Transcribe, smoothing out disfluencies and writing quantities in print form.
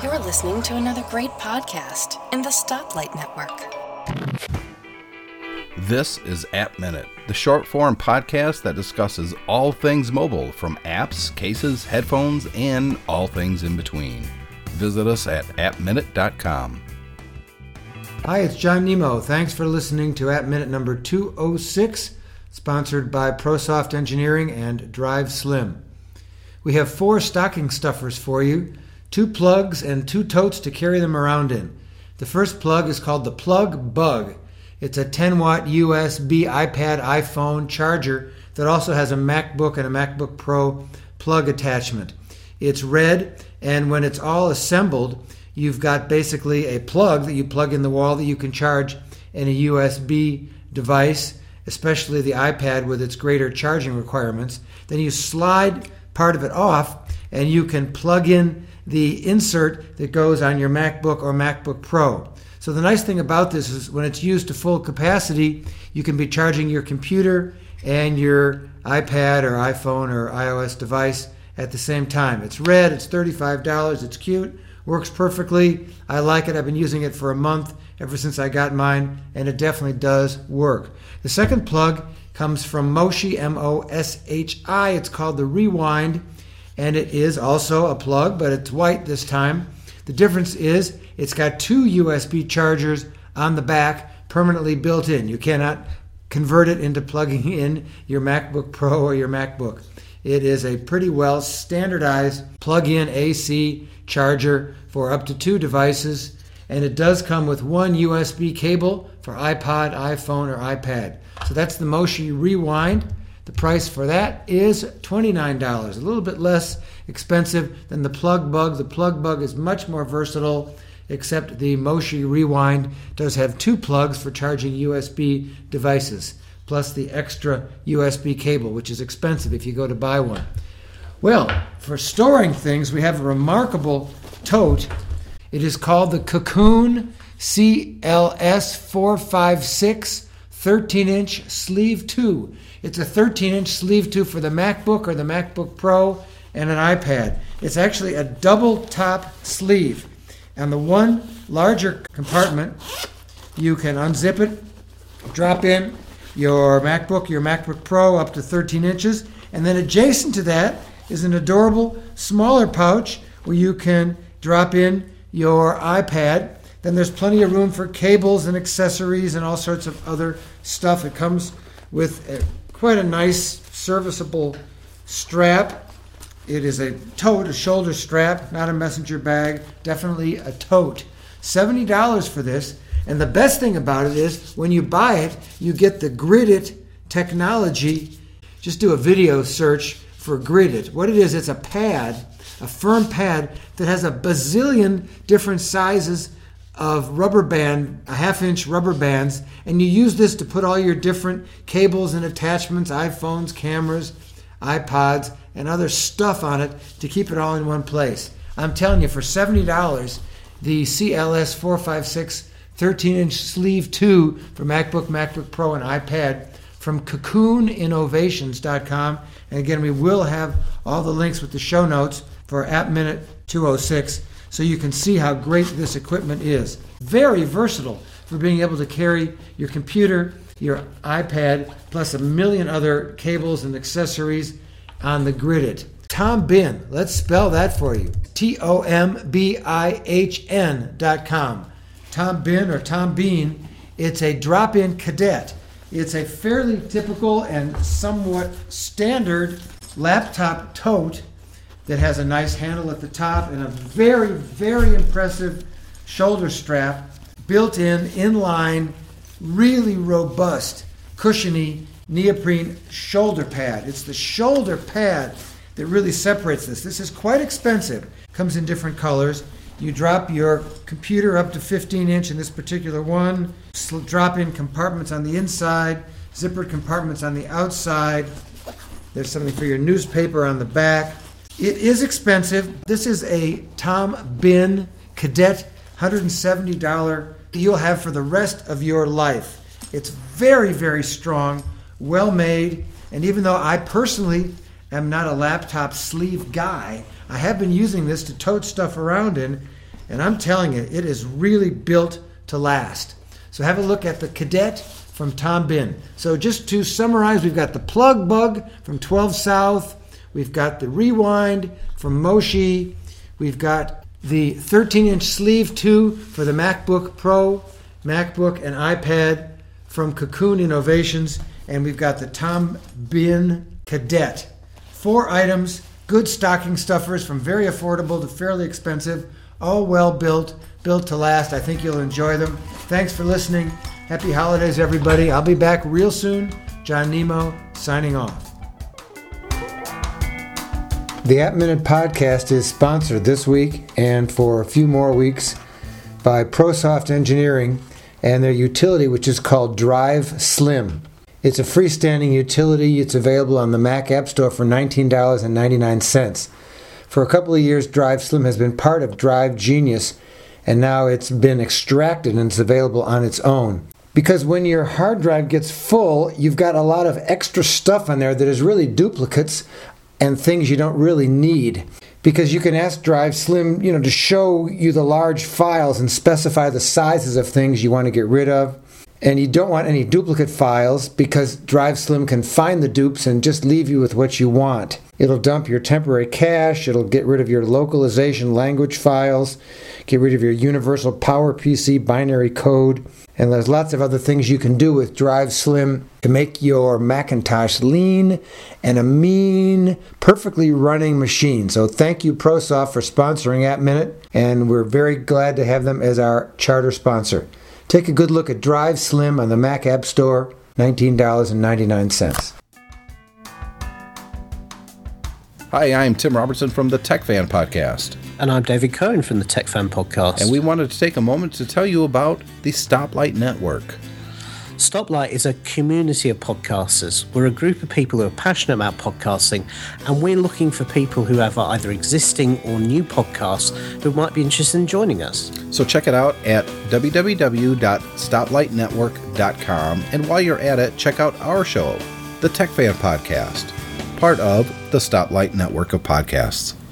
You're listening to another great podcast in the Stoplight Network. This is App Minute, the short-form podcast that discusses all things mobile, from apps, cases, headphones, and all things in between. Visit us at appminute.com. Hi, it's John Nemo. Thanks for listening to App Minute number 206, sponsored by ProSoft Engineering and Drive Slim. We have 4 stocking stuffers for you, 2 plugs and 2 totes to carry them around in. The first plug is called the Plug Bug. It's a 10-watt USB iPad iPhone charger that also has a MacBook and a MacBook Pro plug attachment. It's red, and when it's all assembled, you've got basically a plug that you plug in the wall that you can charge in a USB device, especially the iPad with its greater charging requirements. Then you slide part of it off, and you can plug in the insert that goes on your MacBook or MacBook Pro. So the nice thing about this is when it's used to full capacity, you can be charging your computer and your iPad or iPhone or iOS device at the same time. It's red, it's $35, it's cute, works perfectly. I like it. I've been using it for a month ever since I got mine, and it definitely does work. The second plug comes from Moshi, M-O-S-H-I. It's called the Rewind, and it is also a plug, but it's white this time. The difference is it's got 2 USB chargers on the back permanently built in. You cannot convert it into plugging in your MacBook Pro or your MacBook. It is a pretty well standardized plug-in AC charger for up to 2 devices, and it does come with 1 USB cable for iPod, iPhone, or iPad. So that's the Moshi Rewind. The price for that is $29, a little bit less expensive than the Plug Bug. The Plug Bug is much more versatile, except the Moshi Rewind does have 2 plugs for charging USB devices, plus the extra USB cable, which is expensive if you go to buy one. Well, for storing things, we have a remarkable tote. It is called the Cocoon CLS456 13-inch Sleeve 2. It's a 13-inch Sleeve 2 for the MacBook or the MacBook Pro and an iPad. It's actually a double top sleeve. And the one larger compartment, you can unzip it, drop in your MacBook Pro up to 13 inches, and then adjacent to that is an adorable smaller pouch where you can drop in your iPad. Then there's plenty of room for cables and accessories and all sorts of other stuff. It comes with quite a nice serviceable strap. It is a tote, a shoulder strap, not a messenger bag, definitely a tote. $70 for this, and the best thing about it is when you buy it, you get the Grid-It technology. Just do a video search for Grid-It. What it is, it's a pad, a firm pad that has a bazillion different sizes of rubber band, a 1/2-inch rubber bands, and you use this to put all your different cables and attachments, iPhones, cameras, iPods, and other stuff on it to keep it all in one place. I'm telling you, for $70, the CLS456 13-inch Sleeve 2 for MacBook, MacBook Pro, and iPad from CocoonInnovations.com. And again, we will have all the links with the show notes for App Minute 206, so you can see how great this equipment is. Very versatile for being able to carry your computer, your iPad, plus a million other cables and accessories on the Grid-It. Tom Bin, let's spell that for you. TOMBIHN.com. Tom Bin or Tom Bean, it's a drop-in cadet. It's a fairly typical and somewhat standard laptop tote that has a nice handle at the top and a very, very impressive shoulder strap, built-in, inline, really robust, cushiony neoprene shoulder pad. It's the shoulder pad that really separates this. This is quite expensive. Comes in different colors. You drop your computer up to 15-inch in this particular one. Drop in compartments on the inside, zippered compartments on the outside. There's something for your newspaper on the back. It is expensive. This is a Tom Bin Cadet $170 you'll have for the rest of your life. It's very, very strong, well made, and even though I personally am not a laptop sleeve guy, I have been using this to tote stuff around in, And I'm telling you, it is really built to last. So have a look at the Cadet from Tom Bin. So just to summarize, we've got the Plug Bug from 12 South. We've got the Rewind from Moshi. We've got the 13-inch sleeve 2 for the MacBook Pro, MacBook, and iPad from Cocoon Innovations. And we've got the Tom Bin Cadet. 4 items, good stocking stuffers from very affordable to fairly expensive, all well built, built to last. I think you'll enjoy them. Thanks for listening. Happy holidays, everybody. I'll be back real soon. John Nemo signing off. The App Minute podcast is sponsored this week and for a few more weeks by ProSoft Engineering and their utility, which is called Drive Slim. It's a freestanding utility. It's available on the Mac App Store for $19.99. For a couple of years, Drive Slim has been part of Drive Genius, and now it's been extracted and it's available on its own. Because when your hard drive gets full, you've got a lot of extra stuff on there that is really duplicates and things you don't really need. Because you can ask Drive Slim, to show you the large files and specify the sizes of things you want to get rid of. And you don't want any duplicate files because Drive Slim can find the dupes and just leave you with what you want. It'll dump your temporary cache, it'll get rid of your localization language files, get rid of your universal PowerPC binary code, and there's lots of other things you can do with Drive Slim to make your Macintosh lean and a mean, perfectly running machine. So thank you, ProSoft, for sponsoring App Minute, and we're very glad to have them as our charter sponsor. Take a good look at Drive Slim on the Mac App Store, $19.99. Hi, I'm Tim Robertson from the Tech Fan Podcast. And I'm David Cohen from the Tech Fan Podcast. And we wanted to take a moment to tell you about the Stoplight Network. Stoplight is a community of podcasters. We're a group of people who are passionate about podcasting, and we're looking for people who have either existing or new podcasts who might be interested in joining us. So check it out at www.stoplightnetwork.com, and while you're at it, check out our show, the Tech Fan Podcast, part of the Stoplight Network of podcasts.